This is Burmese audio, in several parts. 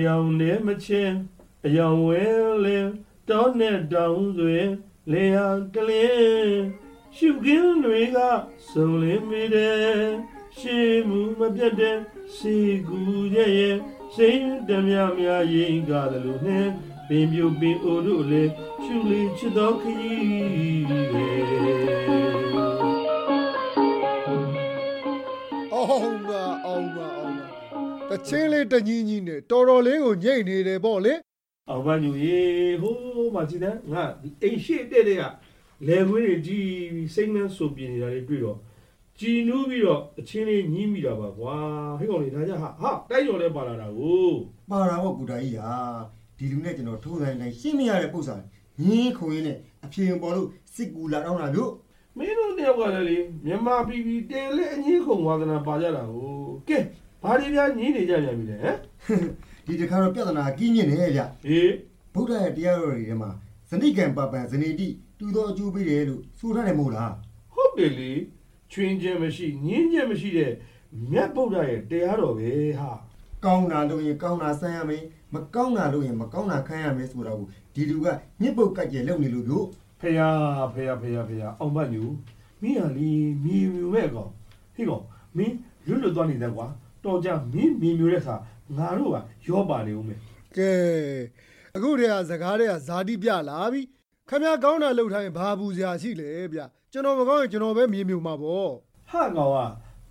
ယောင်နဲ့မချင်းအယောင်ဝဲလင်းတောနဲ့တောင်တွင်လေယာတလင်းရှုခင်းတွေကစုံလင်းမိတယ်ရှေးမှုမပြတ်တဲ့စီကူရဲ့စိတ်တမြမြရင်ကားတယ်လို့နဲ့ပင်ပြူပင်အိုတို့လေရှုလေးချစ်တော်ခရီးပဲအောင်ပါတချင်းလေးတညီညီနဲ့တော်တော်လေးကိုညိတ်နေတယ်ပေါ့လေအောင်ပါညူရေဟိုးမကြည့်တဲ့ငါဒီအိမ်ရှိတဲ့တဲ့ကလေခွေးတွေကြီးစိတ်နှမ်းဆိုပြနေတာလေးတွေ့တော့ကြည်နူးပြီးတော့အချင်းလေးညှိမိတာပါကွာဟဲ့ကောင်လေးဒါကြဟာတိုက်ရော်လဲပါလာတာကိုပါတာပေါ့ကူတာကြီးဟာဒီလူနဲ့ကျွန်တော်ထိုးတိုင်းတိုင်းရှင်းမရတဲ့ပု္ပ္ပာညင်းခုံရင်းနဲ့အဖြေပေါ်လို့စစ်ကူလာတော့တာလို့မင်းတို့တယောက်ကလည်းမြန်မာပြည်ပြည်တဲလဲအငင်းခုံဝါသနာပါကြတာကိုကဲဘာတွေများညင်းနေကြပြန်ပြီလဲဟမ်ဒီတခါတော့ပြဿနာကြီးညင်းနေကြဟေးဗုဒ္ဓရဲ့တရားတော်တွေထဲမှာဇဏိကံပပံဇဏိတိတူတော်အကျိုးပေးတယ်လို့ဆိုထားတယ်မို့လားဟုတ်တယ်လေချွင်းချက်မရှိညင်းချက်မရှိတဲ့မြတ်ဗုဒ္ဓရဲ့တရားတော်ပဲဟာကောင်းတာလို့ရင်ကောင်းတာဆန်းရမယ်မကောင်းတာလို့ရင်မကောင်းတာခံရမယ်ဆိုတာကိုဒီလူကညစ်ပုတ်ကတ်ကျဲလုပ်နေလို့တို့ဖေယာအောင်မညူမင်းဟာလီမြေမြူမဲ့ကောင်ဟေ့ကောင်မင်းလွတ်သွားနေတယ်ကွာတော်ကြမင်းမြေမြူတဲ့ခါငါတို့ကရောပါနေဦးမယ်ကဲအခုတည်းကစကားတည်းကဇာတိပြလာပြီခမကောင်းတာလှုပ်ထားရင်ဘာဘူးစရာရှိလဲဗျကျွန်တော်မကောင်းရင်ကျွန်တော်ပဲမြေမြူမှာပေါ့ဟာကောင်က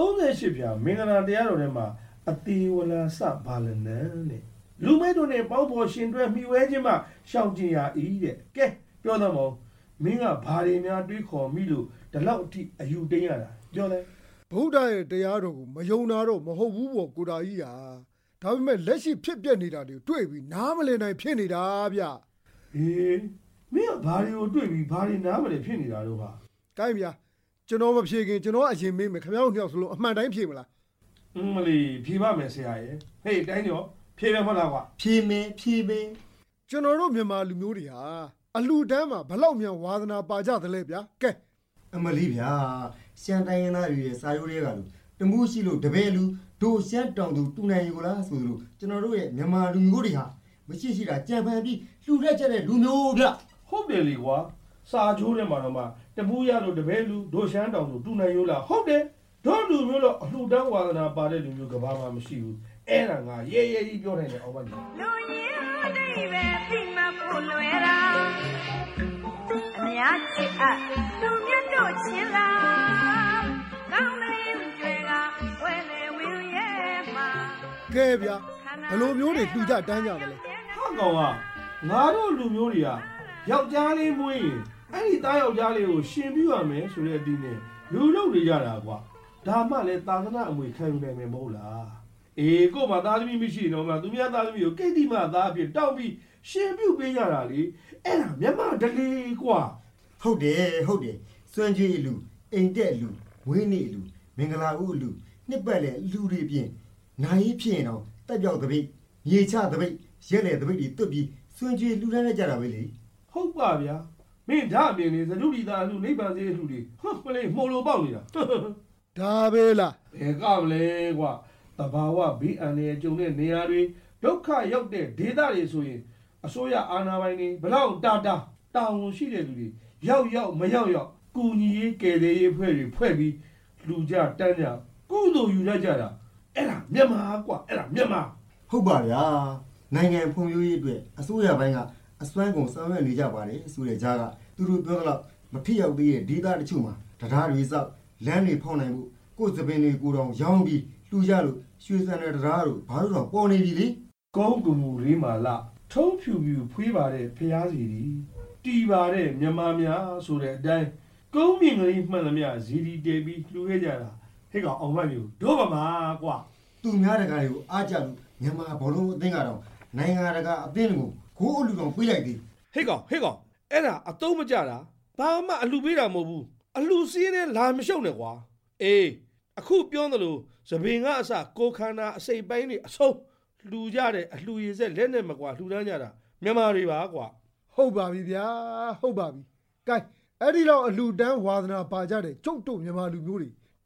38ပြာမင်္ဂလာတရားတော်ထဲမှာအတိဝလာစဘာလနန်းတဲ့လူမဲတို့နဲ့ပေါင်းပေါ်ရှင်တွဲမိဝဲခြင်းမှရှောင်ကျင်ရ၏တဲ့ကဲပြောတော့မောင်မင်းကဘာတွေများတွေးခေါ်မိလို့ဒီလောက်အထိအယူတင်းရတာပြောလဲဗုဒ္ဓရဲ့တရားတော်ကိုမယုံတာတော့မဟုတ်ဘူးပေါ့ကိုတာကြီးဟာဒါပေမဲ့လက်ရှိဖြစ်ပျက်နေတာတွေတွေ့ပြီးနားမလည်နိုင်ဖြစ်နေတာဗျဟေးမင်းကဘာတွေကိုတွေ့ပြီးဘာတွေနားမလည်ဖြစ်နေတာတို့ဟာကိုင်းဗျာကျွန်တော်မဖြေခင်ကျွန်တော်အရင်မေးမယ်ခင်ဗျားတို့နှစ်ယောက်စလုံးအမှန်တိုင်းဖြေမလားမလီဖြေပါမယ်ဆရာရဲ့ဟေးတိုင်းရောဖြေမယ်မဟုတ်လားကွာဖြေမယ်ကျွန်တော်တို့မြန်မာလူမျိုးတွေဟာအလှတန်းမှာဘလောက်မြန်ဝါသနာပါကြသလဲဗျာကဲအမလီဗျာရှမ်းတိုင်းရင်းသားတွေရဲ့စာရိုးတွေကလူတမှုရှိလို့တပည့်လူတို့ရှမ်းတောင်သူတူနိုင်ကိုလားဆိုလို့ကျွန်တော်တို့ရဲ့မြန်မာလူမျိုးတွေဟာမရှိတာကြံဖန်ပြီးလှူရက်ကြတဲ့လူမျိုးဗျဟုတ်တယ်လေကွာစာချိုးထဲမှာတော့မှတပူးရလို့တပည့်လူတို့ရှမ်းတောင်သူတူနိုင်ရိုးလားဟုတ်တယ်တို့လူမျိုးတော့အလှတန်းဝါသနာပါတဲ့လူမျိုးကဘာမှမရှိဘူးအဲ့ဒါငါရဲကြီးပြောနိုင်တယ်အောင်ပါလူရင်းတိပဲပြီးမှဖို့လွယ်တာအများကြီးသူမြတ်တို့ချင်းလားကောင်းတယ်တွေကဝဲနေဝင်းရဲ့မှာကဲဗျာဘလိုမျိုးတွေတူကြတန်းကြတယ်လေဟာကောင်ကငါတို့လူမျိုးတွေကယောက်ျားလေးမွေးရင်အဲ့ဒီသားယောက်ျားလေးကိုရှင်ပြရမယ်ဆိုတဲ့အတင်းနဲ့လူလုပ်နေကြတာကွာဒါမှလည်းသာသနာအမွေခံယူနိုင်မယ်မဟုတ်လားအေးကို့မှာသားသမီးမရှိတော့မှသူများသားသမီးကိုကိတ္တိမသားအဖြစ်တောင်းပြီးရှင်ပြုပေးကြတာလေအဲ့ဒါမျက်မှောက်တလေကွာဟုတ်တယ်စွန့်ကြွေးလူအိမ်တက်လူဝင်းနေလူမင်္ဂလာဦးလူနှစ်ပတ်လေလူတွေပြင်နိုင်ဖြစ်ရင်တော့တက်ပြောက်တပိတ်မြေချတပိတ်ရက်လေတပိတ်တွေတွတ်ပြီးစွန့်ကြွေးလူတန်းနေကြတာပဲလေဟုတ်ပါဗျာမင်းဒါအပြင်လေသတုဒီသားလူနိဗ္ဗာန်စေလူတွေမလေးမှုံလို့ပေါက်နေတာဒါပဲလားဘယ်ကမလဲကွာတဘာဝဘေးအန္တရာယ်ကြုံတဲ့နေရာတွေဒုက္ခရောက်တဲ့ဒေသတွေဆိုရင်အစိုးရအာဏာပိုင်တွေဘလောက်တာဝန်ရှိတဲ့လူတွေရောက်မရောက်ကူညီရေးကယ်ဆယ်ရေးဖွဲ့တွေဖွဲ့ပြီးလူကြတန်းကြကုသိုလ်ယူလိုက်ကြတာအဲ့ဒါမြန်မာကွာအဲ့ဒါမြန်မာဟုတ်ပါဗျာနိုင်ငံဖွံ့ဖြိုးရေးအတွက်အစိုးရဘိုင်းကအစွမ်းကုန်ဆောင်ရွက်နေကြပါတယ်ဆိုတဲ့ကြားကသူတို့ပြောတော့မဖြစ်ရောက်သေးတဲ့ဒေသတချို့မှာတရားတွေစောက်လမ်းတွေဖောက်နိုင်မှုကိုယ်စပင်တွေကိုတောင်ရောင်းပြီးလှူကြလို့ရွှေစံတဲ့တရားတို့ဘာလို့တော့ပေါ်နေပြီလေကောင်းကူမူလေးမာလာထုံးဖြူဖွေးပါတဲ့ဖျားစီတီပါတဲ့မြန်မာများဆိုတဲ့အတိုင်းကုန်းမြင့်ကလေးမှန်သမျှဇီဒီတဲပြီးလှူခဲ့ကြတာဟဲ့ကောင်အောင်မမျိုးတို့ပါမှာကွာသူများတကာတွေကိုအားကြလို့မြန်မာဘောလုံးအသင်းကတော့နိုင်ငံတကာအသင်းကိုဂိုးအလူတော်ပေးလိုက်သေးဟဲ့ကောင်အဲ့ဒါအသုံးမကျတာဘာမှအလှပေးတာမဟုတ်ဘူးအလှစည်းနဲ့လာမရှုံနဲ့ကွာအေးအခုပြောသလိုသပင်ကအစကိုခန္ဓာအစိတ်ပိုင်းတွေအဆုံးလှူကြတဲ့အလှရည်ဆက်လက်နဲ့မကွာလှူတန်းကြတာမြန်မာတွေပါကွာဟုတ်ပါပြီဗျာဟုတ်ပါပြီကဲအဲ့ဒီတော့အလှတန်းဝါသနာပါကြတဲ့ကျုပ်တို့မြန်မာလူမျိုးတွေဒ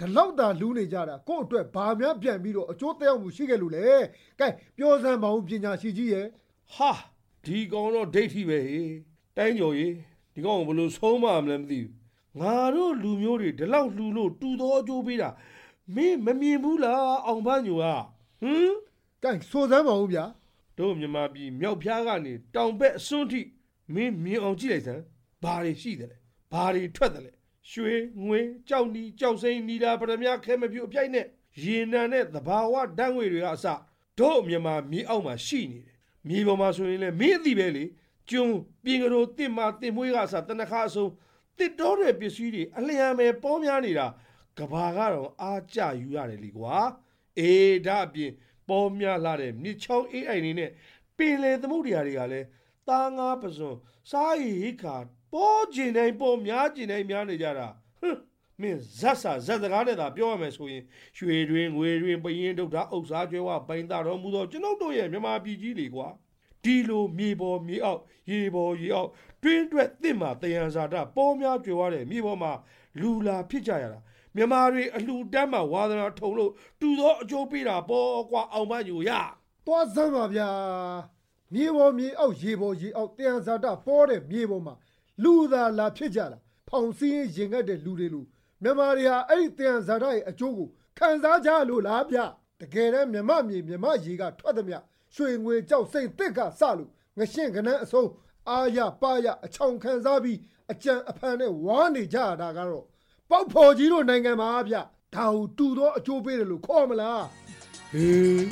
ဒီလောက်သာလူးနေကြတာကို့အတွက်ဘာများပြန်ပြီးတော့အကျိုးသက်ရောက်မှုရှိခဲ့လို့လေကဲပြောစမ်းပါဦးပညာရှိကြီးရဲ့ဟာဒီကောင်တော့ဒိဋ္ဌိပဲဟေးတိုင်းကျော်ကြီးဒီကောင်ဘယ်လိုဆုံးမမလဲမသိဘူးငါတို့လူမျိုးတွေဒီလောက်လှူလို့တူသောအကျိုးပေးတာမင်းမမြင်ဘူးလားအောင်ပန်းညိုကဟမ်ကဲဆိုစမ်းပါဦးဗျာတို့မြန်မာပြည်မြောက်ဖျားကနေတောင်ဘက်အစွန်းထိမင်းမြင်အောင်ကြည့်လိုက်စမ်းဘာတွေရှိတယ်လဲဘာတွေထွက်တယ်လဲရွှေငွေကြောက်နီကြောက်စိမ့်နီလာပရမခဲမပြူအပြိုက်နဲ့ရေနံနဲ့သဘာဝဓာတ်ငွေတွေကအစတို့မြန်မာမြေအောက်မှာရှိနေတယ်မြေပေါ်မှာဆိုရင်လည်းမင်းအသိပဲလေကျွန်းပြင်ကလေးတစ်မာတင်မွေးကအစတနခါအစုံတစ်တော်တဲ့ပစ္စည်းတွေအလျံပဲပေါများနေတာကဘာကတော့အားကြယူရတယ်လေကွာအေးဒါအပြင်ပေါများလာတဲ့မြစ်ချောင်း AI နေနဲ့ပင်လေသမုဒ္ဒရာတွေကလည်းသားငါးပစွန်စားရည်ခါပေါ်ကျင်တိုင်းပေါ်များကျင်တိုင်းများနေကြတာဟမ်မင်းဇက်စာဇက်စကားနဲ့သာပြောရမယ်ဆိုရင်ရွှေတွင်ငွေတွင်ပရင်ဒုတ်တာဥစ္စာကျွဲဝပိုင်တာတော်မူသောကျွန်ုပ်တို့ရဲ့မြန်မာပြည်ကြီးလေကွာဒီလိုမြေပေါ်မြေအောက်ရေပေါ်ရေအောက်တွင်းတွက်တစ်မှာတယံဇာတာပေါ်များကျွဲဝတဲ့မြေပေါ်မှာလူလာဖြစ်ကြရတာမြန်မာတွေအလှတန်းမှာဝါသနာထုံလို့တူသောအကျိုးပေးတာပေါ်ကွာအောင်မညူရသွားစမ်းပါဗျာမြေပေါ်မြေအောက်ရေပေါ်ရေအောက်တရားဇာတာပေါ်တဲ့မြေပေါ်မှာလူသာလာဖြစ်ကြတာဖောင်စည်းရင်ငတ်တဲ့လူတွေလူမြန်မာတွေဟာအဲ့ဒီတရားဇာတာရဲ့အကျိုးကိုခံစားကြလို့လားဗျတကယ်တမ်းမြမမြေမြမရေကထွက်သည်မြရွှေငွေကြောက်စိတ်တစ်ကစလို့ငရှင့်ကနန်းအစုံအာရပါရအချောင်ခံစားပြီးအကြံအဖန်နဲ့ဝါနေကြတာကတော့ပေါက်ဖော်ကြီးတို့နိုင်ငံမှာဗျဒါဟုတူသောအကျိုးပေးတယ်လို့ခေါ်မလားဟေး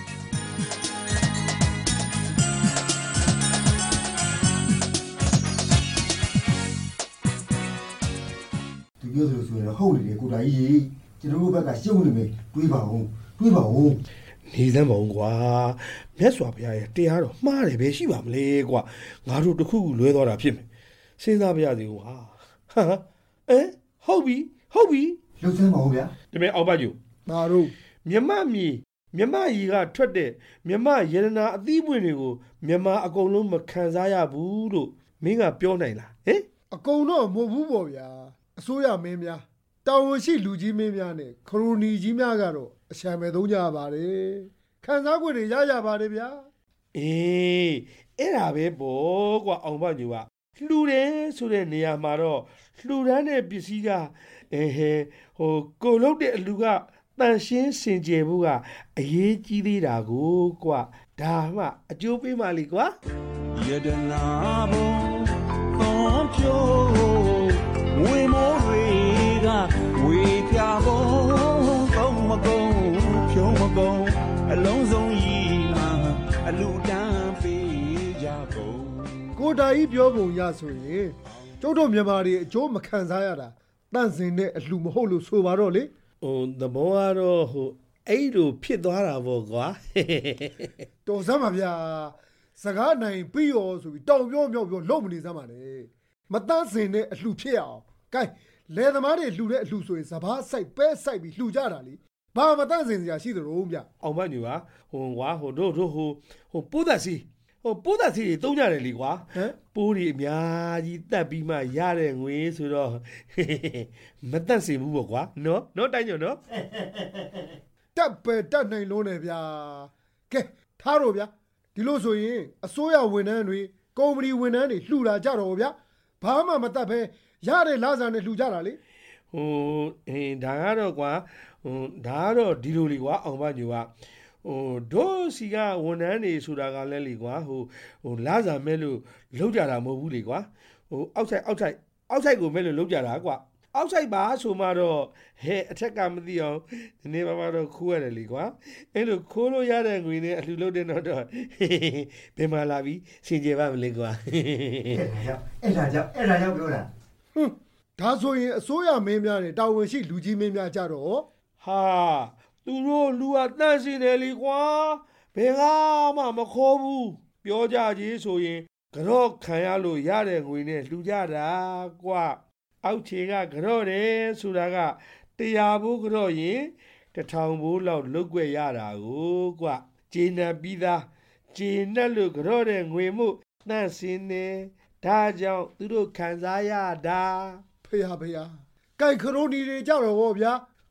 သူပြောသလိုဆိုရင်ဟုတ်နေတယ်ကိုတာကြီးကျွန်တော်တို့ဘက်ကရှုံးနေမယ်တွေးပါဦးနေစမ်းပါဦးကွာမြတ်စွာဘုရားရဲ့တရားတော်မှားတယ်ပဲရှိပါမလဲကွာငါတို့တခုခုလွဲသွားတာဖြစ်မယ်စဉ်းစားပါရစေကွာဟာဟုတ်ပြီလှုပ်စမ်းပါဦးဗျာဒီမဲ့အောင်ပါကျူငါတို့မြမမြေမြမရီကထွက်တဲ့မြမရတနာအသီးပွင့်တွေကိုမြမအကုန်လုံးမခံစားရဘူးလို့မင်းကပြောနိုင်လားဟင်အကုန်တော့မဟုတ်ဘူးပေါ့ဗျာအစိုးရမင်းများတာဝန်ရှိလူကြီးမင်းများနဲ့ခရိုနီကြီးများကတော့အရှံမဲ့သုံးကြပါတယ်ခံစား권တွေရကြပါတယ်ဗျာအေးအဲ့ဒါပဲပေါ့ကွာအောင်ပါညူကလှူတယ်ဆိုတဲ့နေရာမှာတော့လှူဒန်းတဲ့ပစ္စည်းကကိုလုတ်တဲ့အလူကတန်ရှင်းစင်ကြယ်ဖို့ကအရေးကြီးသေးတာကိုကွာဒါမှအကျိုးပေးမှလေကွာယတနာဘုံသောဖြိုးဝေမိုးတွေကဝေပြဘုံကုန်းမကုန်းဖြုံးမကုန်းအလုံးစုံကြီးမှာအလူတန်းပေးကြကုန်ကိုတာကြီးပြောပုံရဆိုရင်ကျုပ်တို့မြန်မာတွေအကျိုးမခံစားရတာတန့်စင်တဲ့အလှမဟုတ်လို့ဆိုပါတော့လေသဘောကတော့အဲ့လိုဖြစ်သွားတာပေါ့ကွာတော်စမ်းပါဗျာစကားနိုင်ပြီးရောဆိုပြီးတောင်ပြောမြောက်ပြောလုံးမနေစမ်းပါနဲ့မတန့်စင်တဲ့အလှဖြစ်အောင်ကဲလယ်သမားတွေလှူတဲ့အလှဆိုရင်စဘာစိုက်ပဲစိုက်ပြီးလှူကြတာလေဘာမတန့်စင်စရာရှိသလိုဗျအောင်မညူပါတို့ပိုးသက်စီပိုးသက်စီတွေတုံးကြတယ်လေကွာပိုးတွေအများကြီးတက်ပြီးမှရတဲ့ငွေဆိုတော့မတန့်စင်ဘူးပေါ့ကွာနော်တိုင်းညွန့်နော်တက်ပဲတက်နိုင်လုံးနေဗျာကဲထားတော့ဗျာဒီလိုဆိုရင်အစိုးရဝန်ထမ်းတွေကုမ္ပဏီဝန်ထမ်းတွေလှူလာကြတော့ဗျာဘာမှမတတ်ပဲရတဲ့လစာနဲ့လှူကြတာလေဒါကတော့ကွာဒါကတော့ဒီလိုလေကွာအောင်ပါညူကတို့စီကဝန်ထမ်းတွေဆိုတာကလည်းလေကွာလစာမဲ့လို့လောက်ကြတာမဟုတ်ဘူးလေကွာအောက်ဆိုင်ကိုမဲ့လို့လောက်ကြတာကွာအောက်ဆိုင်ပါဆိုမှတော့အထက်ကမသိအောင်ဒီနေ့ပါတော့ခိုးရတယ်လေကွာအဲ့လိုခိုးလို့ရတဲ့ငွေနဲ့အလှလုပ်တဲ့တော့ဘယ်မှာလာပြီးစင်ကြယ်ပါမလဲကွာအဲ့ဒါကြောင့်ပြောတာဒါဆိုရင်အစိုးရမင်းများနဲ့တာဝန်ရှိလူကြီးမင်းများကြတော့ဟာသူတို့လူကတန့်စင်တယ်လေကွာဘယ်ကမှမခေါ်ဘူးပြောကြကြီးဆိုရင်ကတော့ခံရလို့ရတဲ့ငွေနဲ့လှူကြတာကွာအောက်ခြေကကြော့တယ်ဆိုတာက100ဘိုးကြော့ရင်1000ဘိုးလောက်လုတ်ွက်ရတာကိုကွာကျေနပ်ပြီးသားကျေနပ်လို့ကြော့တဲ့ငွေမှုတန့်စင်နေဒါကြောင့်သူတို့ခံစားရတာဖေဟာကြိုက်ခရိုနီတွေကြတော့ဗောဗျာ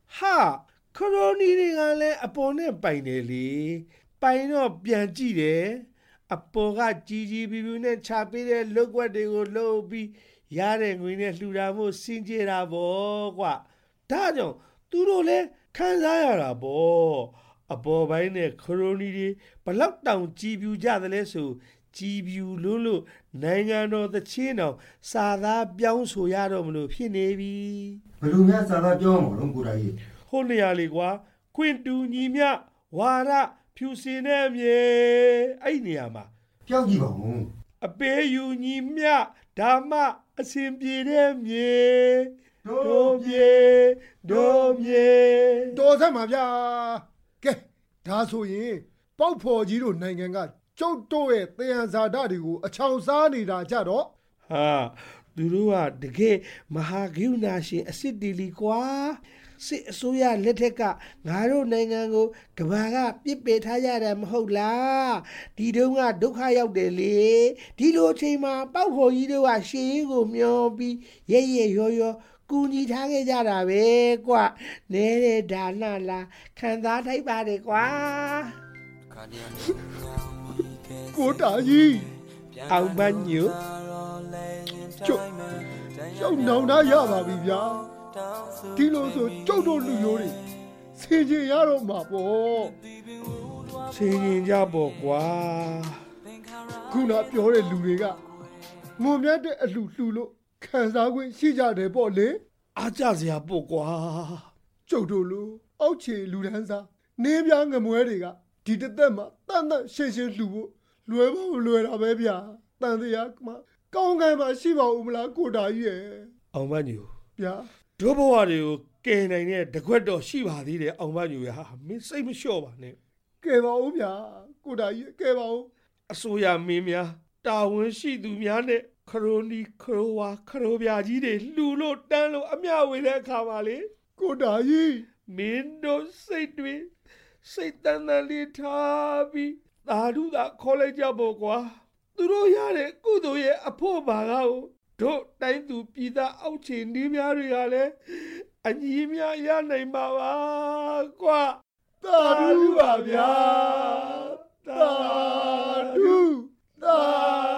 ဟာခရိုနီတွေကလည်းအပေါ်နဲ့ပိုင်တယ်လေပိုင်တော့ပြန်ကြည့်တယ်အပေါ်ကကြီးကြီးပြူပြူနဲ့ချပေးတဲ့လုပ်ွက်တွေကိုလုပ်ပြီးရတဲ့ငွေနဲ့လှူတာမို့စင်ကြယ်တာပေါ့ကွာဒါကြောင့်သူတို့လည်းခံစားရတာပေါ့အပေါ်ပိုင်းနဲ့ခရိုနီတွေဘလောက်တောင်ကြီးပြူကြသလဲဆိုကြီးပြူလို့နိုင်ငံတော်သချင်းတော်စာသားပြောင်းဆိုရတော့မလို့ဖြစ်နေပြီဘယ်လိုများစာသားပြောမှာလို့ကိုတာကြီးဟိုနေရာလေကွာခွင့်တူညီမြဝါရဖြူစင်တဲ့မြေအဲ့နေရာမှာပြောက်ကြည့်ပါဦးအပေးယူညီမြဓမ္မအစဉ်ပြေတဲ့မြေတို့မြေတော်စမ်းပါဗျာကဲဒါဆိုရင်ပေါက်ဖော်ကြီးတို့နိုင်ငံကကျုပ်တို့ရဲ့သယံဇာတတွေကိုအချောင်စားနေတာကြတော့ဟာသူတို့ကတကယ်မဟာဂိူနာရှင်အစ်စ်တီလီကွာစစ်အစိုးရလက်ထက်ကငါတို့နိုင်ငံကိုကဘာကပြစ်ပယ်ထားရတာမဟုတ်လားဒီတုန်းကဒုက္ခရောက်တယ်လေဒီလိုအချိန်မှာပေါက်ဖော်ကြီးတို့ကရှေးကိုမျောပြီးရဲရောကူညီထားခဲ့ကြတာပဲကွနဲတဲ့ဒါနလားခံစားထိုက်ပါတယ်ကွာကိုတာကြီးအောင်မညိုကျုပ်နောင်နာရပါပြီဗျာဒီလိုဆိုကျုပ်တို့လူမျိုးတွေဆင်ခြင်ရတော့မှာပေါ့ဆင်ခြင်ကြပေါ့ကွာခုနပြောတဲ့လူတွေကငုံမြတ်တဲ့အလှလှလို့ခံစားခွင့်ရှိကြတယ်ပေါ့လေအားကြစရာပေါ့ကွာကျုပ်တို့လူအောက်ခြေလူတန်းစားနေပြငမွဲတွေကဒီတသက်မှာတန်ရှင်းလှူဖို့လွယ်ဖို့မလွယ်တာပဲဗျာတန်တရားမှာကောင်းကံမှာရှိပါဦးမလားကိုတာကြီးရဲ့အောင်မညိုဗျာဒုဘဝတွေကိုကယ်နိုင်တဲ့တကွက်တော့ရှိပါသေးတယ်အောင်မညိုရဟာမင်းစိတ်မလျှော့ပါနဲ့ကယ်ပါဦးဗျာကိုတာကြီးကယ်ပါဦးအစိုးရမင်းများတာဝန်ရှိသူများနဲ့ခရိုနီခရိုဝါခရိုပြာကြီးတွေလှူလို့တန်းလို့အမျှဝေတဲ့အခါမှာလေကိုတာကြီးမင်းတို့စိတ်တွေစိတ်တန်တန်လေးထားပြီးသာဓုသာခေါ်လိုက်ကြဖို့ကွာသူတို့ရတဲ့ကုသိုလ်ရဲ့အဖို့ပါကောတို့တိုင်းသူပြည်သားအောက်ခြေနေများတွေကလည်းအညီများရနိုင်ပါပါကွာသာဓုပါဗျာသာဓုသာ